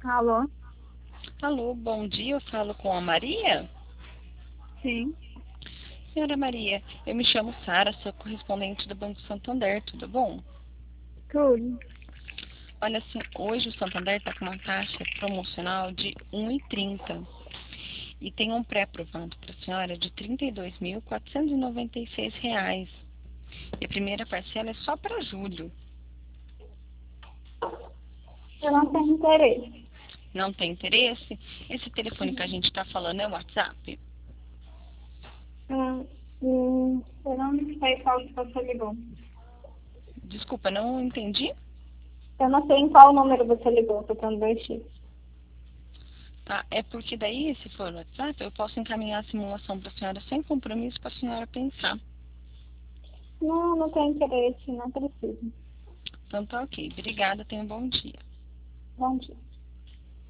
Alô? Alô, bom dia, eu falo com a Maria? Sim, Senhora Maria, eu me chamo Sara, sou correspondente do Banco Santander, tudo bom? tudo. Olha, assim, hoje o Santander está com uma taxa promocional de 1,30 e tem um pré-aprovado para a senhora de R$ 32.496. E a primeira parcela é só para julho. Eu não tenho interesse. Não tem interesse? Esse telefone que a gente está falando é o WhatsApp? Eu não sei qual que você ligou. Desculpa, não entendi? Eu não sei em qual número você ligou, tô tendo 2x. Tá, é porque daí, se for o WhatsApp, eu posso encaminhar a simulação para a senhora sem compromisso para a senhora pensar. Não, não tenho interesse, não preciso. Então tá ok. Obrigada, tenha um bom dia. Bom dia.